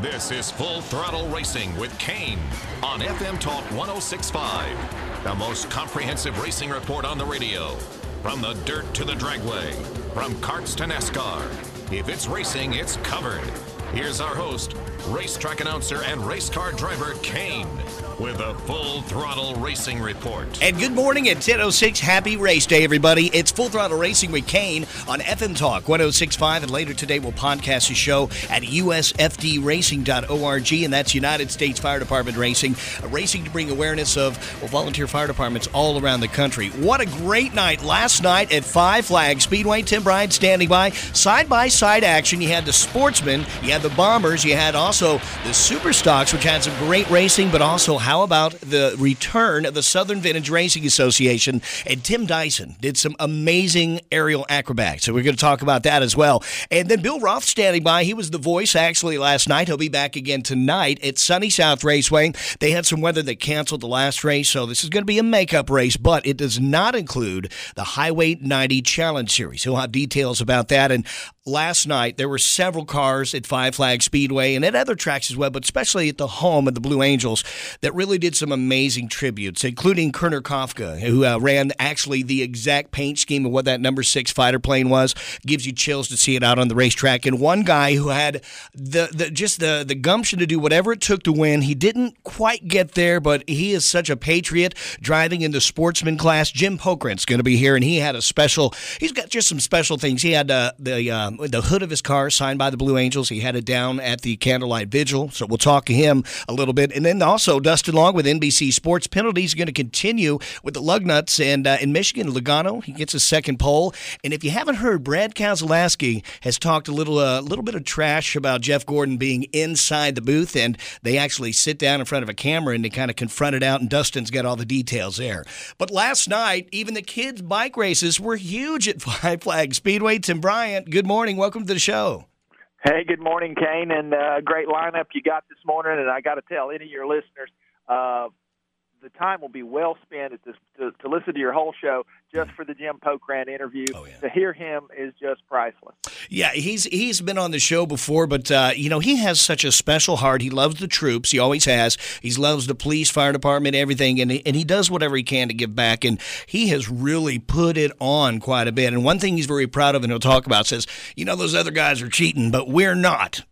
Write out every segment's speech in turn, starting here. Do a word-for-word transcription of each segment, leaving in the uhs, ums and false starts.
This is Full Throttle Racing with Kane on F M Talk one oh six point five, the most comprehensive racing report on the radio. From the dirt to the dragway, from karts to NASCAR. If it's racing, it's covered. Here's our host, racetrack announcer and race car driver Kane, with a Full Throttle Racing report. And good morning at ten oh six. Happy race day, everybody. It's Full Throttle Racing with Kane on F M Talk one oh six point five. And later today, we'll podcast the show at U S F D racing dot org. And that's United States Fire Department Racing. Racing to bring awareness of well, volunteer fire departments all around the country. What a great night last night at Five Flags Speedway. Tim Bryant standing by. Side-by-side action. You had the Sportsmen. You had the Bombers. You had also the Super Stocks, which had some great racing, but also how about the return of the Southern Vintage Racing Association? And Tim Dyson did some amazing aerial acrobatics, so we're going to talk about that as well. And then Bill Roth standing by. He was the voice actually last night. He'll be back again tonight at Sunny South Raceway. They had some weather that canceled the last race, so this is going to be a makeup race, but it does not include the Highway ninety Challenge Series. He'll have details about that. And last night, there were several cars at Five Flags Speedway and at other tracks as well, but especially at the home of the Blue Angels, that really did some amazing tributes, including Kerner Kafka, who uh, ran actually the exact paint scheme of what that number six fighter plane was. Gives you chills to see it out on the racetrack. And one guy who had the, the just the, the gumption to do whatever it took to win. He didn't quite get there, but he is such a patriot driving in the sportsman class. Jim Pokrant's going to be here, and he had a special, he's got just some special things. He had uh, the, um, the hood of his car signed by the Blue Angels. He had it down at the Candlelight Vigil, so we'll talk to him a little bit. And then also Dustin Long with N B C Sports. Penalties are going to continue with the Lugnuts, and uh, in Michigan, Logano, he gets a second pole. And if you haven't heard, Brad Keselowski has talked a little a uh, little bit of trash about Jeff Gordon being inside the booth, and they actually sit down in front of a camera and they kind of confront it out, and Dustin's got all the details there. But last night, even the kids' bike races were huge at Five Flags Speedway. Tim Bryant, good morning. Welcome to the show. Hey, good morning, Kane, and uh, great lineup you got this morning. And I got to tell any of your listeners, uh, the time will be well spent at this, to, to listen to your whole show just for the Jim Pokrant interview. Oh, yeah. To hear him is just priceless. Yeah, he's he's been on the show before, but, uh, you know, he has such a special heart. He loves the troops. He always has. He loves the police, fire department, everything, and he, and he does whatever he can to give back, and he has really put it on quite a bit. And one thing he's very proud of, and he'll talk about, says, you know, those other guys are cheating, but we're not.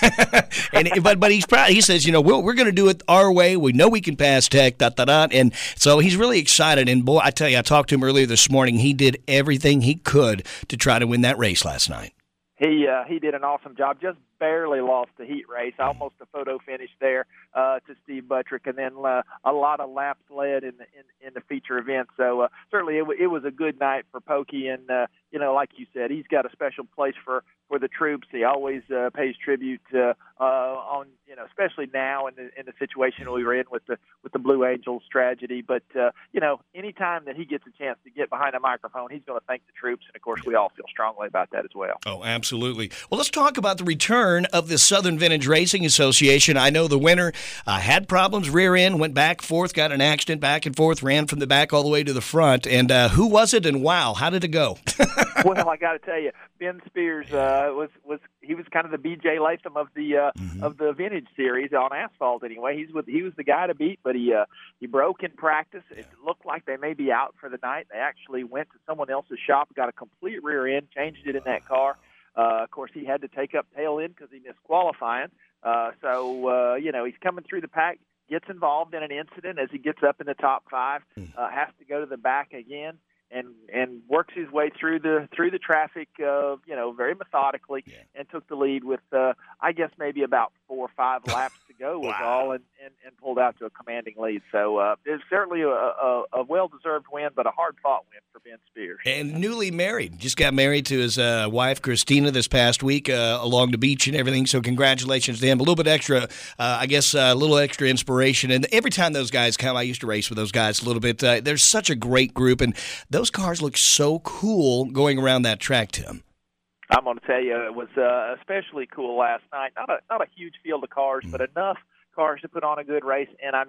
and But but he's proud. He says, you know, we're, we're going to do it our way. We know we can pass tech, da, da, da. And so he's really excited. And, boy, I tell you, I talked to him earlier this morning. He did everything he could to try to win that race last night. He uh, he did an awesome job. Just barely lost the heat race. Almost a photo finish there uh, to Steve Buttrick, and then uh, a lot of laps led in the in, in the feature event. So uh, certainly it, w- it was a good night for Pokey, and uh, you know, like you said, he's got a special place for, for the troops. He always uh, pays tribute uh, uh, on you know, especially now in the in the situation we were in with the with the Blue Angels tragedy. But uh, you know, anytime that he gets a chance to get behind a microphone, he's going to thank the troops, and of course, we all feel strongly about that as well. Oh, absolutely. Well, let's talk about the return of the Southern Vintage Racing Association. I know the winner uh, had problems, rear end, went back and forth, got an accident back and forth, ran from the back all the way to the front. And uh, who was it, and wow, how did it go? Well, I got to tell you, Ben Spears uh, was was he was kind of the B J Latham of the uh, mm-hmm. of the vintage series on asphalt. Anyway, he's with he was the guy to beat, but he uh, he broke in practice. It looked like they may be out for the night. They actually went to someone else's shop, got a complete rear end, changed it in that car. Uh, of course, he had to take up tail end because he missed qualifying. Uh, so, uh, you know, he's coming through the pack, gets involved in an incident as he gets up in the top five, uh, has to go to the back again, and and works his way through the through the traffic, uh, you know, very methodically, yeah. and took the lead with, uh, I guess, maybe about four or five laps to go was wow. all, and, and, and pulled out to a commanding lead. So uh, it's certainly a, a, a well-deserved win, but a hard-fought win for Ben Spears. And newly married. Just got married to his uh, wife, Christina, this past week uh, along the beach and everything, so congratulations to him. A little bit extra, uh, I guess, uh, a little extra inspiration. And every time those guys come, I used to race with those guys a little bit. Uh, there's such a great group, and those cars look so cool going around that track, Tim. I'm going to tell you, it was uh, especially cool last night. Not a not a huge field of cars, mm. but enough cars to put on a good race. And, I mean,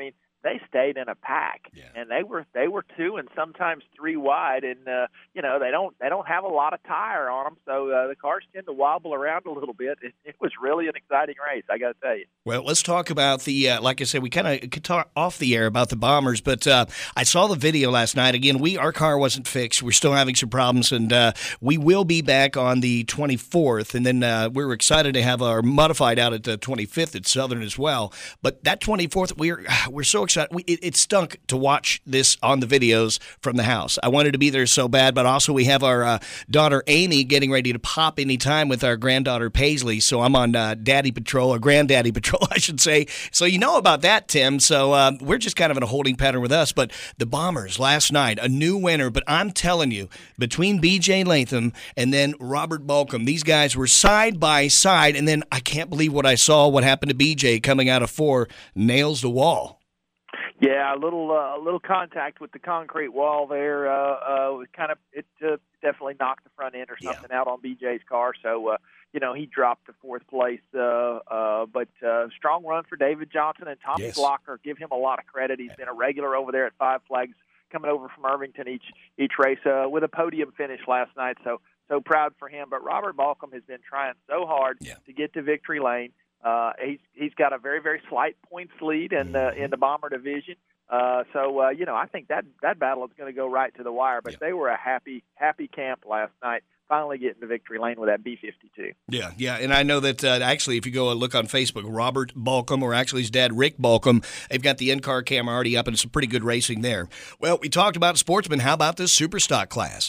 they stayed in a pack, yeah. and they were they were two and sometimes three wide, and uh, you know they don't they don't have a lot of tire on them, so uh, the cars tend to wobble around a little bit. It, it was really an exciting race, I got to tell you. Well, let's talk about the, uh, like I said, we kind of could talk off the air about the Bombers, but uh, I saw the video last night. Again, we our car wasn't fixed. We're still having some problems, and uh, we will be back on the twenty-fourth, and then uh, we're excited to have our modified out at the twenty-fifth at Southern as well. But that twenty-fourth, we're we're so excited. We, it, it stunk to watch this on the videos from the house. I wanted to be there so bad, but also we have our uh, daughter Amy getting ready to pop any time with our granddaughter Paisley, so I'm on uh, Daddy Patrol, or Granddaddy Patrol, I should say. So you know about that, Tim. So uh, we're just kind of in a holding pattern with us. But the Bombers last night, a new winner. But I'm telling you, between B J Latham and then Robert Balcom, these guys were side by side. And then I can't believe what I saw, what happened to B J coming out of four, nails the wall. Yeah, a little uh, a little contact with the concrete wall there. Uh, uh, kind of it uh, definitely knocked the front end or something yeah. out on B J's car. So uh, you know he dropped to fourth place. Uh, uh, but uh, strong run for David Johnson and Tommy yes. Blocker. Give him a lot of credit. He's been a regular over there at Five Flags, coming over from Irvington each each race uh, with a podium finish last night. So so proud for him. But Robert Balcom has been trying so hard yeah. to get to victory lane. Uh, he's he's got a very very slight points lead in the in the Bomber division. Uh, so uh, you know I think that that battle is going to go right to the wire. But yeah. they were a happy happy camp last night, finally getting to victory lane with that B fifty-two. Yeah, yeah, and I know that uh, actually, if you go and look on Facebook, Robert Balcom, or actually his dad Rick Balcom, they've got the in-car camera already up, and some pretty good racing there. Well, we talked about sportsmen. How about this super stock class?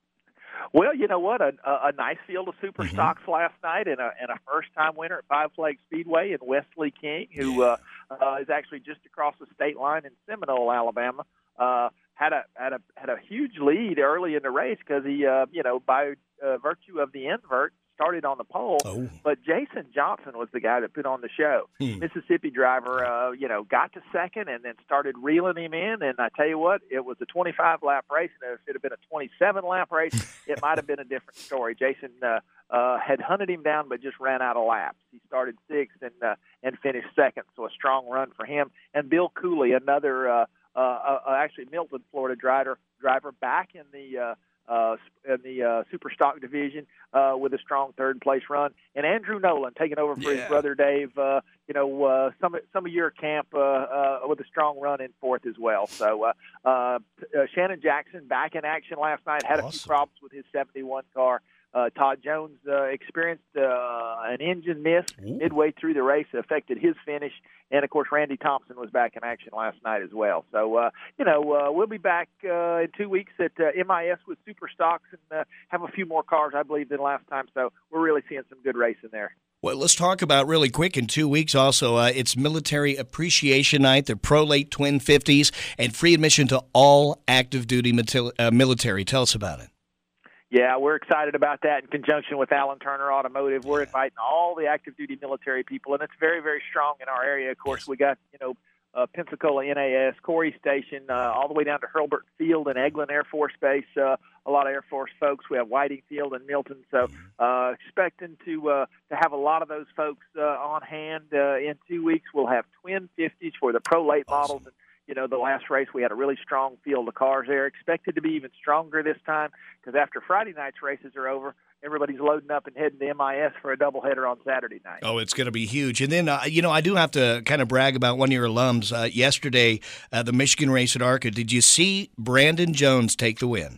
Well, you know what? A, a, a nice field of super mm-hmm. stocks last night, and a, and a first-time winner at Five Flags Speedway, and Wesley King, who yeah. uh, uh, is actually just across the state line in Seminole, Alabama. Uh, had a had a had a huge lead early in the race because he, uh, you know, by uh, virtue of the invert, started on the pole. Oh. But Jason Johnson was the guy that put on the show. Hmm. Mississippi driver, uh, you know, got to second and then started reeling him in. And I tell you what, it was a twenty-five lap race. And if it had been a twenty-seven lap race, it might have been a different story. Jason uh, uh, had hunted him down, but just ran out of laps. He started sixth and uh, and finished second. So a strong run for him. And Bill Cooley, another uh, uh, uh, actually Milton, Florida driver, driver back in the uh, Uh, in the uh, super stock division uh, with a strong third place run, and Andrew Nolan taking over for yeah. his brother Dave. Uh, you know, uh, some some of your camp uh, uh, with a strong run in fourth as well. So uh, uh, uh, Shannon Jackson back in action last night. Had awesome. a few problems with his seventy-one car. Uh, Todd Jones uh, experienced uh, an engine miss Ooh. midway through the race that affected his finish. And, of course, Randy Thompson was back in action last night as well. So, uh, you know, uh, we'll be back uh, in two weeks at uh, M I S with Super Stocks and uh, have a few more cars, I believe, than last time. So we're really seeing some good racing there. Well, let's talk about really quick in two weeks also. Uh, it's Military Appreciation Night, the Prolate Twin fifties, and free admission to all active duty mil- uh, military. Tell us about it. Yeah, we're excited about that in conjunction with Alan Turner Automotive. We're inviting all the active duty military people, and it's very, very strong in our area. Of course, we got, you know, uh, Pensacola N A S, Corey Station, uh, all the way down to Hurlburt Field and Eglin Air Force Base. Uh, a lot of Air Force folks. We have Whiting Field and Milton. So uh, expecting to uh, to have a lot of those folks uh, on hand uh, in two weeks. We'll have twin fifties for the Prolate models. And, you know, the last race, we had a really strong field of cars there. Expected to be even stronger this time because after Friday night's races are over, everybody's loading up and heading to M I S for a doubleheader on Saturday night. Oh, it's going to be huge. And then, uh, you know, I do have to kind of brag about one of your alums. Uh, yesterday, uh, the Michigan race at ARCA, did you see Brandon Jones take the win?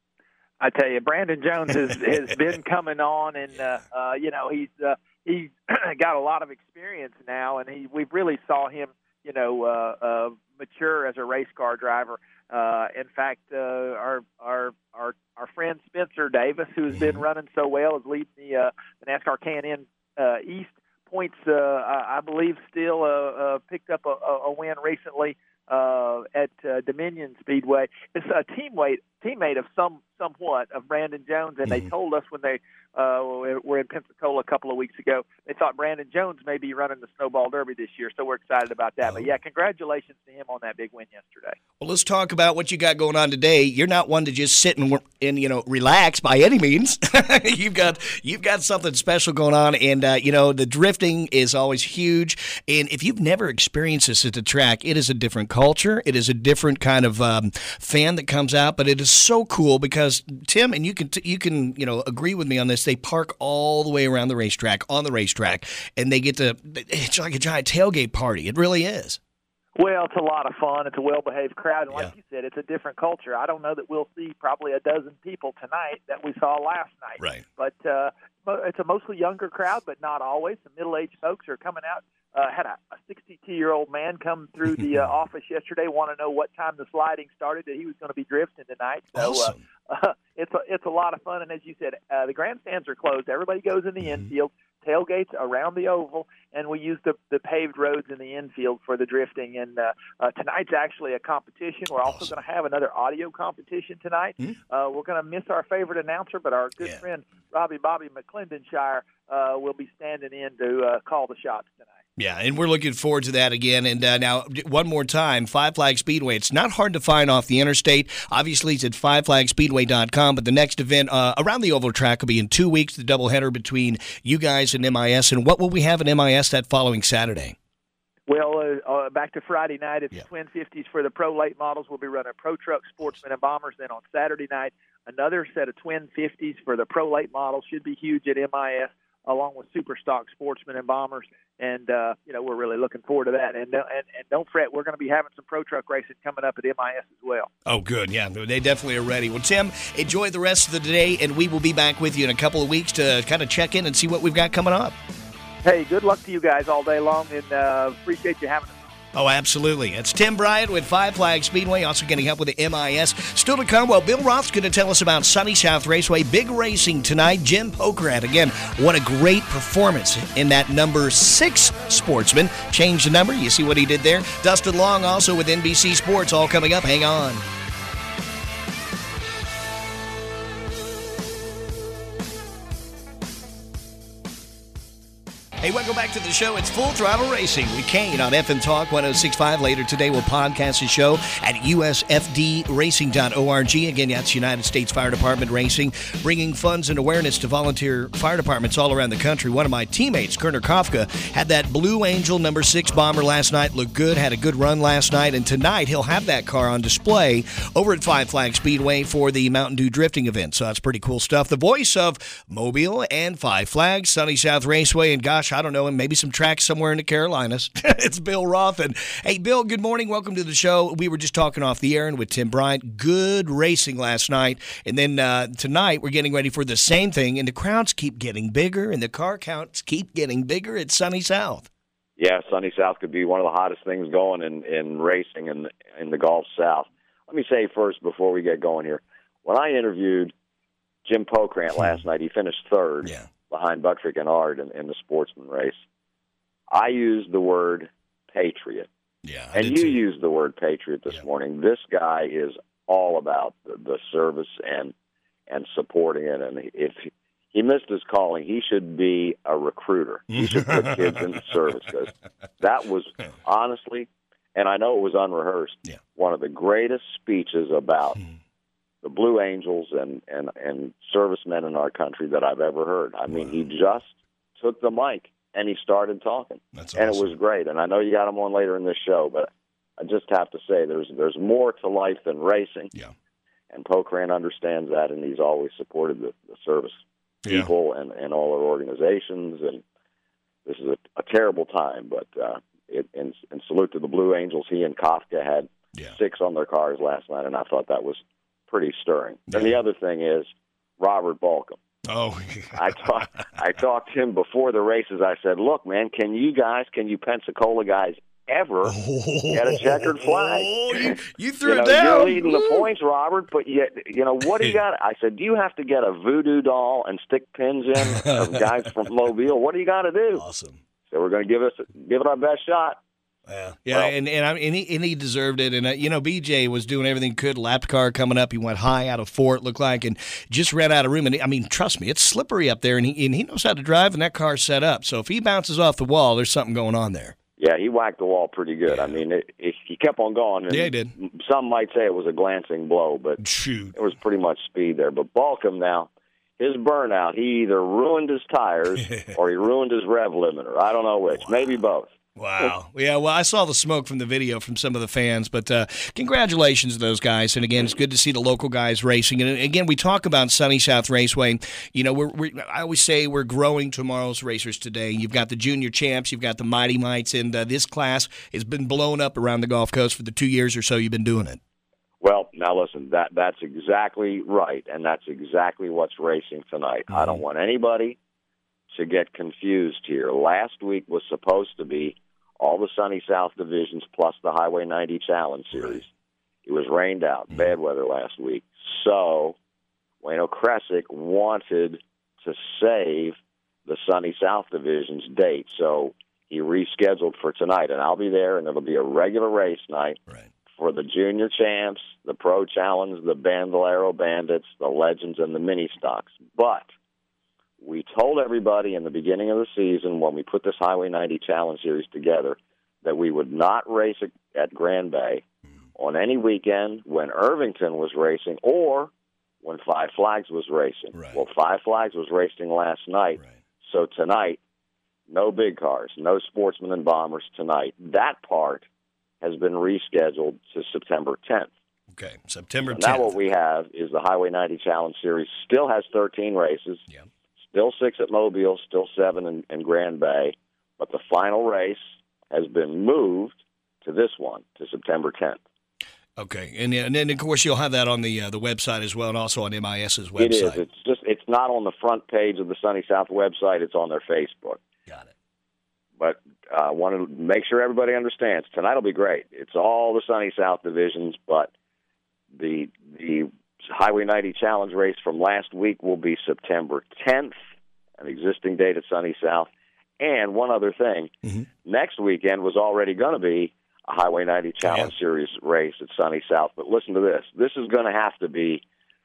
I tell you, Brandon Jones has, has been coming on, and, uh, uh, you know, he's uh, he's got a lot of experience now, and he we really saw him, you know, uh, uh, mature as a race car driver. Uh, in fact, uh, our our our our friend Spencer Davis, who has been running so well, is leading the, uh, the NASCAR K and N uh, East points. Uh, I, I believe still uh, uh, picked up a, a win recently uh, at uh, Dominion Speedway. It's a team weight teammate of some somewhat of Brandon Jones, and Mm-hmm. they told us when they uh, were in Pensacola a couple of weeks ago, they thought Brandon Jones may be running the Snowball Derby this year, so we're excited about that. Oh. But, yeah, congratulations to him on that big win yesterday. Well, let's talk about what you got going on today. You're not one to just sit and, and you know relax by any means. you've got you've got something special going on, and uh, you know the drifting is always huge. And if you've never experienced this at the track, it is a different culture. It is a different kind of um, fan that comes out, but it is so cool because Tim, and you can you can you know agree with me on this. They park all the way around the racetrack on the racetrack, and they get to. It's like a giant tailgate party. It really is. Well, it's a lot of fun. It's a well-behaved crowd. And like Yeah. you said, it's a different culture. I don't know that we'll see probably a dozen people tonight that we saw last night. Right. But uh, it's a mostly younger crowd, but not always. Some middle-aged folks are coming out. Uh, had a sixty-two-year-old man come through the uh, office yesterday, want to know what time the sliding started, that he was going to be drifting tonight. So Awesome. uh, uh, it's, a, it's a lot of fun. And as you said, uh, the grandstands are closed. Everybody goes in the Mm-hmm. infield. Tailgates around the oval, and we use the, the paved roads in the infield for the drifting. And uh, uh, tonight's actually a competition. We're also Awesome. going to have another audio competition tonight. Hmm? Uh, we're going to miss our favorite announcer, but our good Yeah. friend Robbie Bobby McClendonshire uh, will be standing in to uh, call the shots tonight. Yeah, and we're looking forward to that again. And uh, now, one more time, Five Flag Speedway. It's not hard to find off the interstate. Obviously, it's at five flag speedway dot com, but the next event uh, around the oval track will be in two weeks, the doubleheader between you guys and M I S. And what will we have at M I S that following Saturday? Well, uh, uh, back to Friday night, it's Yeah. Twin fifties for the Pro Late models. We'll be running Pro Truck, Sportsman, and Bombers. Then on Saturday night, another set of Twin fifties for the Pro Late models. Should be huge at M I S, along with Super Stock, Sportsman, and Bombers. And, uh, you know, we're really looking forward to that. And, uh, and, and don't fret, we're going to be having some Pro Truck racing coming up at M I S as well. Oh, good. Yeah, they definitely are ready. Well, Tim, enjoy the rest of the day, and we will be back with you in a couple of weeks to kind of check in and see what we've got coming up. Hey, good luck to you guys all day long, and uh, appreciate you having us. Oh, absolutely. It's Tim Bryant with Five Flag Speedway, also getting help with the M I S. Still to come, well, Bill Roth's going to tell us about Sunny South Raceway. Big racing tonight. Jim Pokrant, again, what a great performance in that number six Sportsman. Changed the number. You see what he did there? Dustin Long also with N B C Sports, all coming up. Hang on. Hey, welcome back to the show. It's Full Throttle Racing with Kane on F M Talk one oh six point five. Later today, we'll podcast the show at U S F D racing dot org. Again, that's United States Fire Department Racing, bringing funds and awareness to volunteer fire departments all around the country. One of my teammates, Kerner Kafka, had that Blue Angel number six bomber last night. Looked good, had a good run last night, and tonight he'll have that car on display over at Five Flag Speedway for the Mountain Dew drifting event. So that's pretty cool stuff. The voice of Mobile and Five Flags, Sunny South Raceway, and gosh, I don't know, and maybe some tracks somewhere in the Carolinas. It's Bill Roth. And hey, Bill, good morning. Welcome to the show. We were just talking off the air and with Tim Bryant. Good racing last night. And then uh, tonight we're getting ready for the same thing. And the crowds keep getting bigger and the car counts keep getting bigger at Sunny South. Yeah, Sunny South could be one of the hottest things going in, in racing in, in the Gulf South. Let me say first, before we get going here, when I interviewed Jim Pokrant last night, he finished third. Yeah. Behind Bucktrick and Ard in, in the Sportsman race. I used the word patriot. Yeah, I and did you too. used the word patriot this Yeah. morning. This guy is all about the, the service and and supporting it. And if he, he missed his calling, he should be a recruiter. He should put kids into service, because that was honestly, and I know it was unrehearsed, Yeah. one of the greatest speeches about the Blue Angels and, and, and servicemen in our country that I've ever heard. I mean, he just took the mic and he started talking. That's and awesome. it was great. And I know you got him on later in this show, but I just have to say there's there's more to life than racing. Yeah. And Pokrant understands that, and he's always supported the, the service Yeah. people and, and all our organizations. And this is a, a terrible time, but uh, it, and, and salute to the Blue Angels. He and Kafka had Yeah. six on their cars last night, and I thought that was pretty stirring. Yeah. And the other thing is Robert Balcom. Oh, I talked I talked to him before the races. I said, look, man, can you guys, can you Pensacola guys ever get a checkered flag? Oh, you, you threw You know, it down. you're leading the points, Robert, but you, you know, what do you got? I said, do you have to get a voodoo doll and stick pins in of guys from Mobile? What do you got to do? Awesome. So we're going to give us give it our best shot. Yeah, yeah, Well, and and, I, and, he, and he deserved it. And, uh, you know, B J was doing everything he could. Lapped car coming up. He went high out of four, it looked like, and just ran out of room. And, I mean, trust me, it's slippery up there, and he, and he knows how to drive, and that car's set up. So if he bounces off the wall, there's something going on there. Yeah, he whacked the wall pretty good. Yeah. I mean, it, it, he kept on going. And Yeah, he did. Some might say it was a glancing blow, but Shoot. it was pretty much speed there. But Balcom now, his burnout, he either ruined his tires or he ruined his rev limiter. I don't know which. Wow. Maybe both. Wow. Yeah, well, I saw the smoke from the video from some of the fans, but uh, congratulations to those guys. And, again, it's good to see the local guys racing. And, again, we talk about Sunny South Raceway. You know, we're, we're, I always say we're growing tomorrow's racers today. You've got the junior champs. You've got the Mighty Mites. And uh, this class has been blown up around the Gulf Coast for the two years or so you've been doing it. Well, now listen, that that's exactly right, and that's exactly what's racing tonight. Mm-hmm. I don't want anybody to get confused here. Last week was supposed to be all the Sunny South divisions plus the Highway ninety Challenge Series. It was rained out, mm-hmm. bad weather last week. So Wayno Kresick wanted to save the Sunny South division's date, so he rescheduled for tonight, and I'll be there, and it'll be a regular race night. Right. For the junior champs, the pro challenge, the Bandolero Bandits, the legends, and the mini stocks. But we told everybody in the beginning of the season when we put this Highway ninety Challenge Series together that we would not race at Grand Bay on any weekend when Irvington was racing or when Five Flags was racing. Right. Well, Five Flags was racing last night, Right. so tonight, no big cars, no Sportsmen and Bombers tonight. That part has been rescheduled to September tenth. Okay, September tenth. Now what we have is the Highway ninety Challenge Series still has thirteen races, Yeah. still six at Mobile, still seven in, in Grand Bay, but the final race has been moved to this one, to September tenth. Okay, and, and then, of course, you'll have that on the uh, the website as well and also on MIS's website. It is. It's just it's not on the front page of the Sunny South website. It's on their Facebook. Got it. But I uh, want to make sure everybody understands. Tonight will be great. It's all the Sunny South divisions, but the the Highway ninety Challenge race from last week will be September tenth, an existing date at Sunny South. And one other thing, mm-hmm. next weekend was already going to be a Highway ninety Challenge yeah. Series race at Sunny South. But listen to this. This is going to have to be,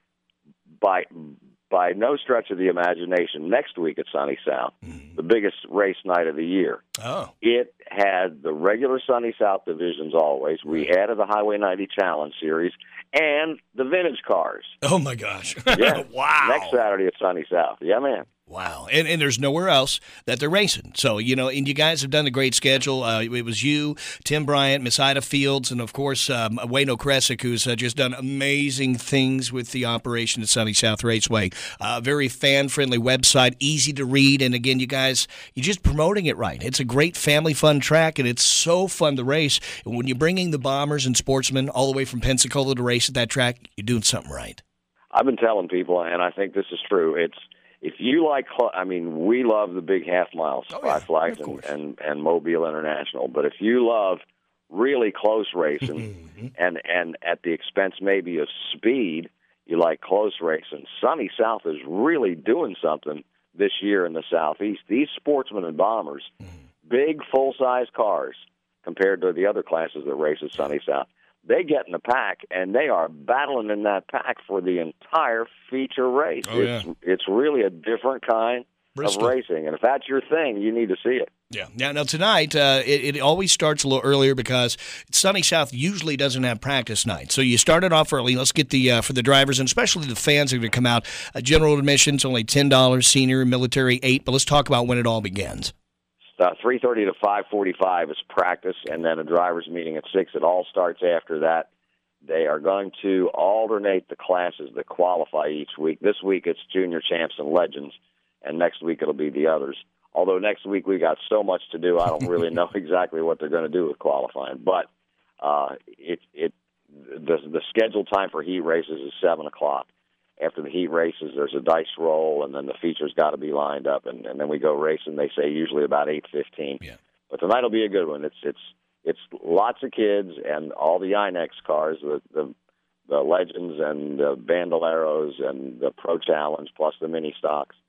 by by no stretch of the imagination, next week at Sunny South, mm-hmm. the biggest race night of the year. Oh. It had the regular Sunny South divisions always. We added the Highway ninety Challenge Series and the vintage cars. Oh, my gosh. Yeah. Wow. Next Saturday at Sunny South. Yeah, man. Wow. And and there's nowhere else that they're racing. So, you know, and you guys have done a great schedule. Uh, it was you, Tim Bryant, Miss Ida Fields, and, of course, um, Wayno Kresick, who's uh, just done amazing things with the operation at Sunny South Raceway. Uh, very fan-friendly website, easy to read. And, again, you guys, you're just promoting it right. It's a great family-fun track, and it's so fun to race. And when you're bringing the Bombers and Sportsmen all the way from Pensacola to race at that track, you're doing something right. I've been telling people, and I think this is true, it's if you like, I mean, we love the big half miles, oh, Five yeah, Flags and, and, and Mobile International. But if you love really close racing and, and at the expense maybe of speed, you like close racing, Sunny South is really doing something this year in the Southeast. These Sportsmen and Bombers, big full-size cars compared to the other classes that race at Sunny South, they get in the pack, and they are battling in that pack for the entire feature race. Oh, it's, yeah. it's really a different kind Bristol. of racing, and if that's your thing, you need to see it. Yeah. Now, now tonight, uh, it, it always starts a little earlier because Sunny South usually doesn't have practice night. So you start it off early. Let's get the, uh, for the drivers and especially the fans that are going to come out, uh, general admission's only ten dollars, senior, military, eight dollars. But let's talk about when it all begins. Uh, three thirty to five forty-five is practice, and then a driver's meeting at six. It all starts after that. They are going to alternate the classes that qualify each week. This week it's junior champs and legends, and next week it'll be the others. Although next week we got so much to do, I don't really know exactly what they're going to do with qualifying. But uh, it it the the scheduled time for heat races is seven o'clock. After the heat races, there's a dice roll, and then the features got to be lined up, and, and then we go racing. They say usually about eight fifteen. Yeah. But tonight will be a good one. It's it's it's lots of kids and all the I NEX cars, the the, the legends and the Bandoleros and the Pro Challenge plus the mini stocks,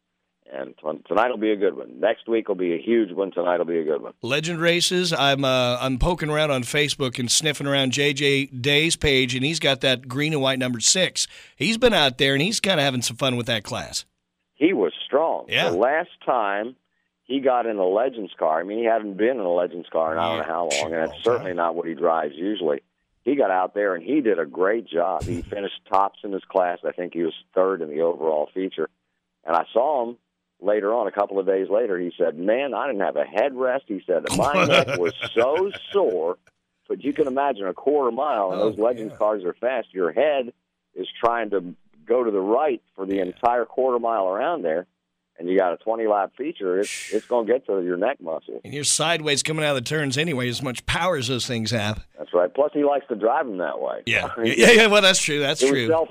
and t- tonight will be a good one. Next week will be a huge one. Tonight will be a good one. Legend Races. I'm uh, I'm poking around on Facebook and sniffing around J J Day's page, and he's got that green and white number six. He's been out there, and he's kind of having some fun with that class. He was strong. Yeah. The last time he got in a Legends car, I mean, he hadn't been in a Legends car in I don't know how long, and it's certainly not what he drives usually. He got out there, and he did a great job. He finished tops in his class. I think he was third in the overall feature. And I saw him later on, a couple of days later. He said, man, I didn't have a headrest. He said, my neck was so sore. But you can imagine a quarter mile, and those oh, Legends yeah. cars are fast. Your head is trying to go to the right for the entire quarter mile around there. And you got a twenty-lap feature, it's it's going to get to your neck muscle. And you're sideways coming out of the turns anyway, as much power as those things have. That's right. Plus, he likes to drive them that way. Yeah, yeah, yeah. Well, that's true. That's it true. It was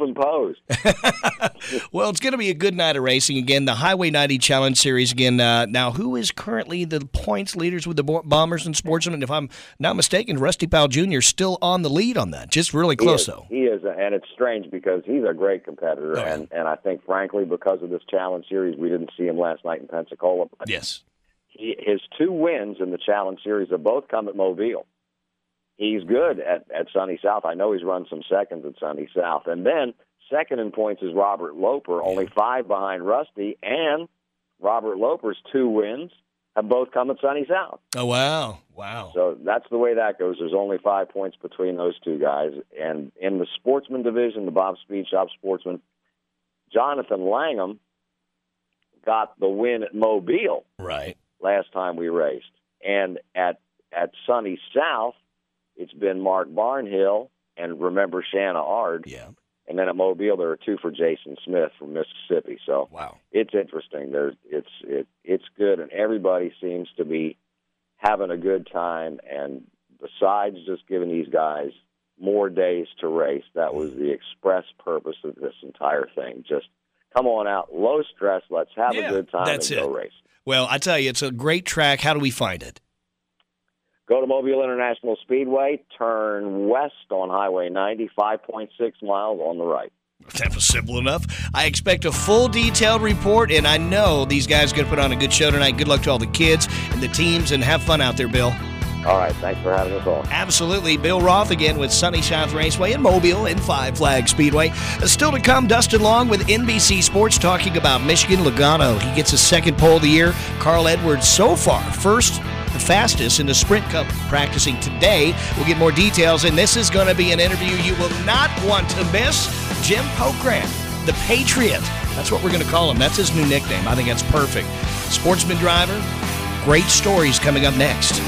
self-imposed. Well, it's going to be a good night of racing again. The Highway ninety Challenge Series again. Uh, now, who is currently the points leaders with the Bombers and Sportsmen? If I'm not mistaken, Rusty Powell Junior is still on the lead on that. Just really close, he though. He is, and it's strange because he's a great competitor, oh, and, and I think, frankly, because of this Challenge Series, we didn't see him last night in Pensacola. But yes. He, his two wins in the Challenge Series have both come at Mobile. He's good at, at Sunny South. I know he's run some seconds at Sunny South. And then second in points is Robert Loper, only five behind Rusty, and Robert Loper's two wins have both come at Sunny South. Oh, wow. Wow. So that's the way that goes. There's only five points between those two guys. And in the Sportsman division, the Bob Speed Shop Sportsman, Jonathan Langham got the win at Mobile right last time we raced. And at at Sunny South, it's been Mark Barnhill and remember Shanna Ard. Yeah. And then at Mobile, there are two for Jason Smith from Mississippi. So wow. It's interesting. There's it's it it's good, and everybody seems to be having a good time. And besides just giving these guys more days to race, that was the express purpose of this entire thing. Just come on out, low stress, let's have yeah, a good time that's and it. go race. Well, I tell you, it's a great track. How do we find it? Go to Mobile International Speedway, turn west on Highway ninety, five point six miles on the right. That was simple enough. I expect a full detailed report, and I know these guys are going to put on a good show tonight. Good luck to all the kids and the teams, and have fun out there, Bill. All right, thanks for having us on. Absolutely. Bill Roth again with Sunny South Raceway in Mobile and Five Flag Speedway. Still to come, Dustin Long with N B C Sports talking about Michigan Logano. He gets his second pole of the year. Carl Edwards so far first, the fastest in the Sprint Cup, practicing today. We'll get more details, and this is going to be an interview you will not want to miss. Jim Pokrant, the Patriot. That's what we're going to call him. That's his new nickname. I think that's perfect. Sportsman driver. Great stories coming up next.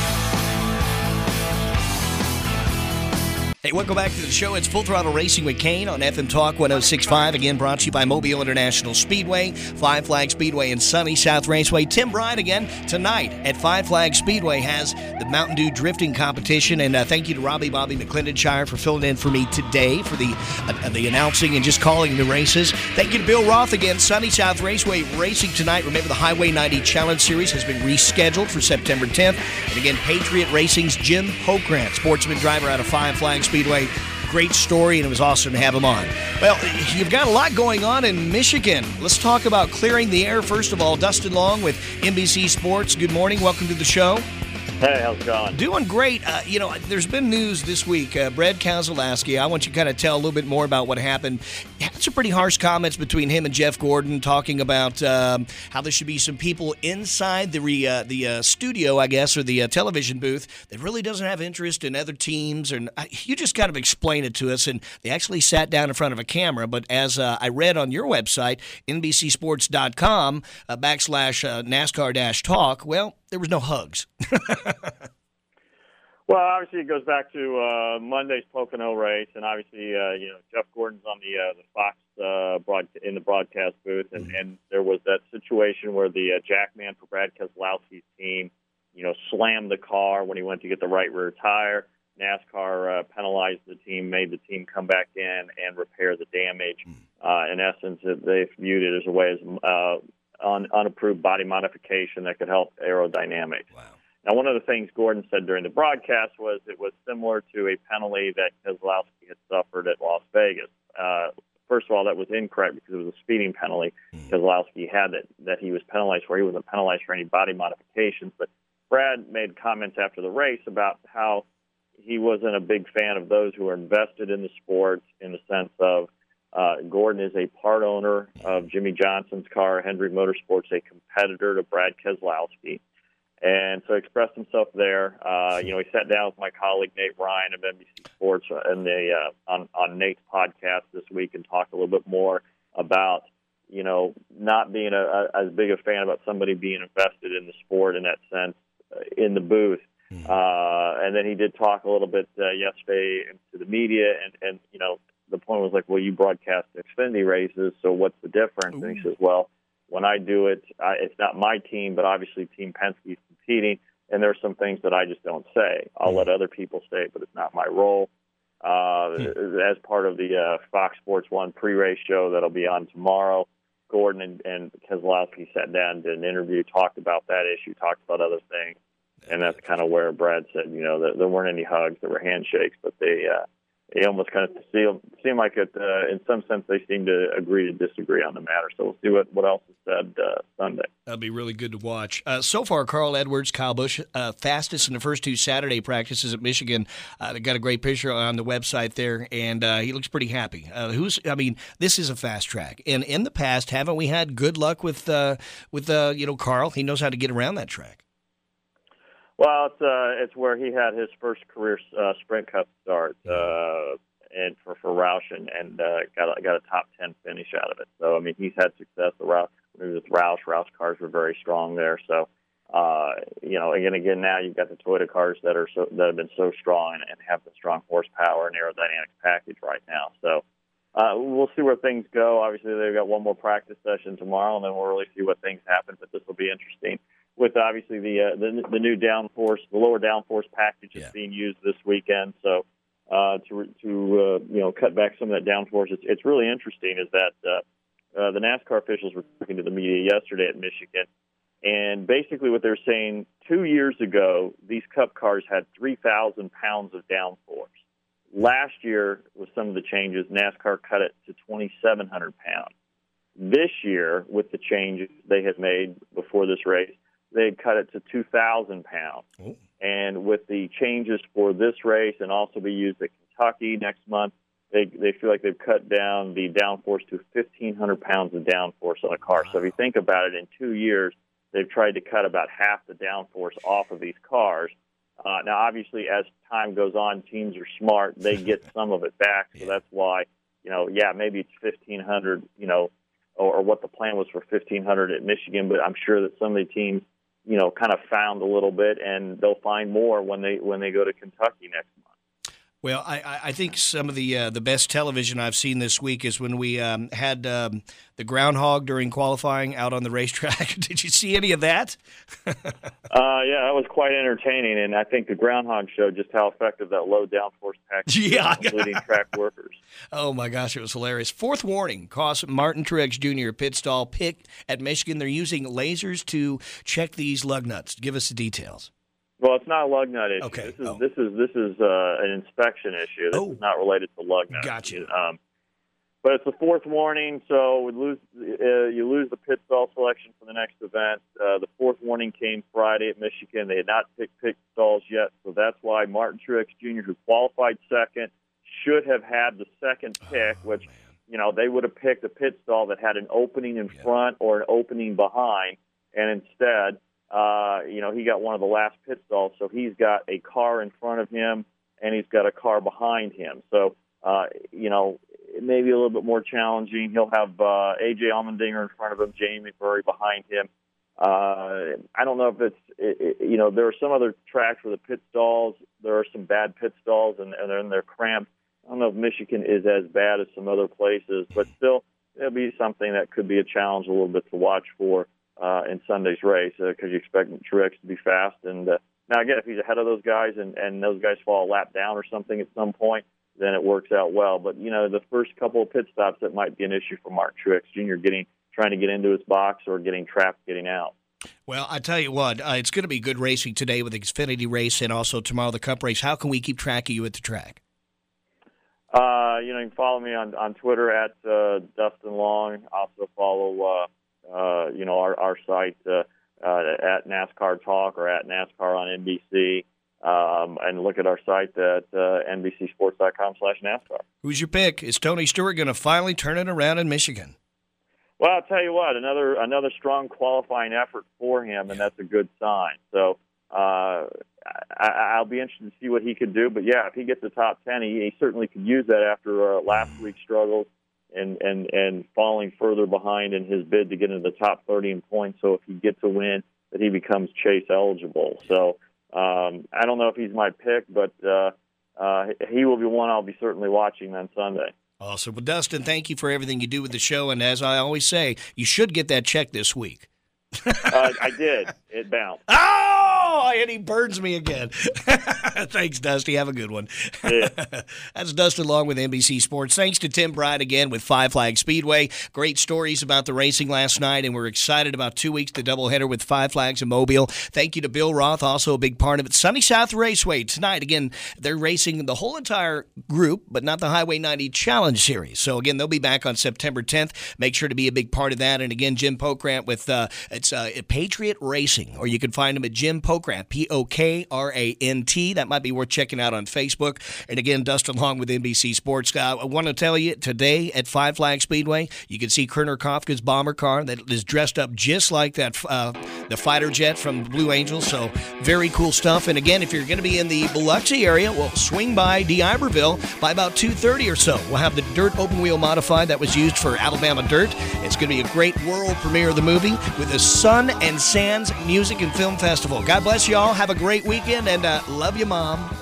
Hey, welcome back to the show. It's Full Throttle Racing with Kane on F M Talk one oh six point five. Again, brought to you by Mobile International Speedway, Five Flag Speedway, and Sunny South Raceway. Tim Bryant again tonight at Five Flag Speedway has the Mountain Dew drifting competition. And uh, thank you to Robbie Bobby McClendonshire for filling in for me today for the uh, the announcing and just calling the races. Thank you to Bill Roth again. Sunny South Raceway racing tonight. Remember, the Highway ninety Challenge Series has been rescheduled for September tenth. And again, Patriot Racing's Jim Pokrant, sportsman driver out of Five Flag Speedway. Great story, and it was awesome to have him on. Well, you've got a lot going on in Michigan. Let's talk about clearing the air. First of all, Dustin Long with N B C Sports. Good morning. Welcome to the show. Hey, how's it going? Doing great. Uh, you know, there's been news this week. Uh, Brad Keselowski, I want you to kind of tell a little bit more about what happened. He had some pretty harsh comments between him and Jeff Gordon, talking about um, how there should be some people inside the re, uh, the uh, studio, I guess, or the uh, television booth that really doesn't have interest in other teams. And uh, you just kind of explain it to us. And they actually sat down in front of a camera. But as uh, I read on your website, N B C sports dot com uh, backslash uh, NASCAR dash talk, well, there was no hugs. Well, obviously it goes back to uh, Monday's Pocono race, and obviously uh, you know Jeff Gordon's on the uh, the Fox uh, broad in the broadcast booth, and, mm-hmm. and there was that situation where the uh, jackman for Brad Keselowski's team, you know, slammed the car when he went to get the right rear tire. NASCAR uh, penalized the team, made the team come back in and repair the damage. Mm-hmm. Uh, in essence, they viewed it as a way as uh, un- unapproved body modification that could help aerodynamics. Wow. Now, one of the things Gordon said during the broadcast was it was similar to a penalty that Keselowski had suffered at Las Vegas. Uh, first of all, that was incorrect because it was a speeding penalty. Keselowski had that, that he was penalized for. He wasn't penalized for any body modifications. But Brad made comments after the race about how he wasn't a big fan of those who are invested in the sport, in the sense of uh, Gordon is a part owner of Jimmy Johnson's car, Hendrick Motorsports, a competitor to Brad Keselowski. And so he expressed himself there. Uh, you know, he sat down with my colleague Nate Ryan of N B C Sports and the, uh, on, on Nate's podcast this week and talked a little bit more about, you know, not being a, a, as big a fan about somebody being invested in the sport in that sense uh, in the booth. Uh, and then he did talk a little bit uh, yesterday to the media, and, and, you know, the point was like, well, you broadcast Xfinity races, so what's the difference? Ooh. And he says, well, when I do it, I, it's not my team, but obviously Team Penske's competing, and there are some things that I just don't say. I'll let other people say it, but it's not my role. Uh, as part of the uh, Fox Sports one pre-race show that'll be on tomorrow, Gordon and, and Keselowski sat down, did an interview, talked about that issue, talked about other things, and that's kind of where Brad said, you know, that there weren't any hugs, there were handshakes, but they uh, they almost kind of seem, seem like it, uh, in some sense, they seem to agree to disagree on the matter. So we'll see what, what else is said uh, Sunday. That'll be really good to watch. Uh, so far, Carl Edwards, Kyle Busch, uh, fastest in the first two Saturday practices at Michigan. Uh, they got a great picture on the website there, and uh, he looks pretty happy. Uh, who's? I mean, this is a fast track, and in the past, haven't we had good luck with uh, with uh, you know Carl? He knows how to get around that track. Well, it's uh, it's where he had his first career uh, Sprint Cup start, uh, and for for Roush, and, and uh, got a, got a top ten finish out of it. So I mean, he's had success. The Roush with Roush, Roush cars were very strong there. So uh, you know, again, again, now you've got the Toyota cars that are so that have been so strong and, and have the strong horsepower and aerodynamics package right now. So uh, we'll see where things go. Obviously, they've got one more practice session tomorrow, and then we'll really see what things happen. But this will be interesting. With obviously the, uh, the the new downforce, the lower downforce package is yeah. being used this weekend. So uh, to to uh, you know cut back some of that downforce, it's, it's really interesting. Is that uh, uh, the NASCAR officials were talking to the media yesterday at Michigan, and basically what they're saying: two years ago, these Cup cars had three thousand pounds of downforce. Last year, with some of the changes, NASCAR cut it to twenty-seven hundred pounds. This year, with the changes they had made before this race, they cut it to two thousand pounds. Oh. And with the changes for this race and also be used at Kentucky next month, they they feel like they've cut down the downforce to fifteen hundred pounds of downforce on a car. Wow. So if you think about it, in two years, they've tried to cut about half the downforce off of these cars. Uh, now, obviously, as time goes on, teams are smart. They get some of it back. So yeah. that's why, you know, yeah, maybe it's fifteen hundred, you know, or, or what the plan was for fifteen hundred at Michigan, but I'm sure that some of the teams, you know, kind of found a little bit, and they'll find more when they when they go to Kentucky next month. Well, I, I think some of the uh, the best television I've seen this week is when we um, had um, the groundhog during qualifying out on the racetrack. Did you see any of that? uh, yeah, that was quite entertaining, and I think the groundhog showed just how effective that low downforce package yeah. is, including track workers. Oh, my gosh, it was hilarious. Fourth warning cost Martin Truex Junior a pit stall pick at Michigan. They're using lasers to check these lug nuts. Give us the details. Well, it's not a lug nut issue. Okay. This is oh. this is this is uh, an inspection issue. This oh. is not related to lug nuts. Gotcha. Um, but it's the fourth warning, so we lose uh, you lose the pit stall selection for the next event. Uh, the fourth warning came Friday at Michigan. They had not picked pit stalls yet, so that's why Martin Truex Junior, who qualified second, should have had the second pick, oh, which man. you know they would have picked a pit stall that had an opening in yeah. front or an opening behind, and instead. Uh, you know, he got one of the last pit stalls, so he's got a car in front of him, and he's got a car behind him. So, uh, you know, it may be a little bit more challenging. He'll have uh, A J Allmendinger in front of him, Jamie McMurray behind him. Uh, I don't know if it's, it, it, you know, there are some other tracks where the pit stalls, there are some bad pit stalls, and, and they're, and they're cramped. I don't know if Michigan is as bad as some other places, but still, it'll be something that could be a challenge a little bit to watch for. Uh, in Sunday's race, because uh, you expect Truex to be fast. And uh, now, again, if he's ahead of those guys and, and those guys fall a lap down or something at some point, then it works out well. But, you know, the first couple of pit stops, that might be an issue for Martin Truex Junior getting trying to get into his box or getting trapped getting out. Well, I tell you what, uh, it's going to be good racing today with the Xfinity race and also tomorrow the Cup race. How can we keep track of you at the track? Uh, you know, you can follow me on, on Twitter at uh, Dustin Long. Also follow, uh, uh, you know, our, our site uh, uh, at NASCAR Talk or at NASCAR on N B C. Um, and look at our site at uh, N B C sports dot com slash NASCAR. Who's your pick? Is Tony Stewart going to finally turn it around in Michigan? Well, I'll tell you what, another another strong qualifying effort for him, and that's a good sign. So uh, I, I'll be interested to see what he could do. But, yeah, if he gets the top ten, he, he certainly could use that after uh, last week's struggles and, and, and falling further behind in his bid to get into the top thirty in points. So if he gets a win, that he becomes Chase eligible. So um, I don't know if he's my pick, but uh, uh, he will be one I'll be certainly watching on Sunday. Awesome. Well, Dustin, thank you for everything you do with the show. And as I always say, you should get that check this week. uh, I did. It bounced. Oh, and he burns me again. Thanks, Dusty. Have a good one. Yeah. That's Dustin Long with N B C Sports. Thanks to Tim Bride again with Five Flag Speedway. Great stories about the racing last night, and we're excited about two weeks the doubleheader with Five Flags and Mobile. Thank you to Bill Roth, also a big part of it. Sunny South Raceway tonight. Again, they're racing the whole entire group, but not the Highway ninety Challenge Series. So, again, they'll be back on September tenth. Make sure to be a big part of that. And, again, Jim Pokrant with uh, it's uh, Patriot Racing, or you can find him at Jim Pokrant, P O K R A N T. That might be worth checking out on Facebook. And again, Dustin Long with N B C Sports. Uh, I want to tell you, today at Five Flag Speedway, you can see Kerner Kafka's bomber car that is dressed up just like that, uh, the fighter jet from Blue Angels. So very cool stuff. And again, if you're going to be in the Biloxi area, well, swing by D'Iberville by about two thirty or so. We'll have the Dirt Open Wheel Modified that was used for Alabama Dirt. It's going to be a great world premiere of the movie with the Sun and Sands Music and Film Festival. God bless you all. Have a great weekend, and uh, love you, Mom.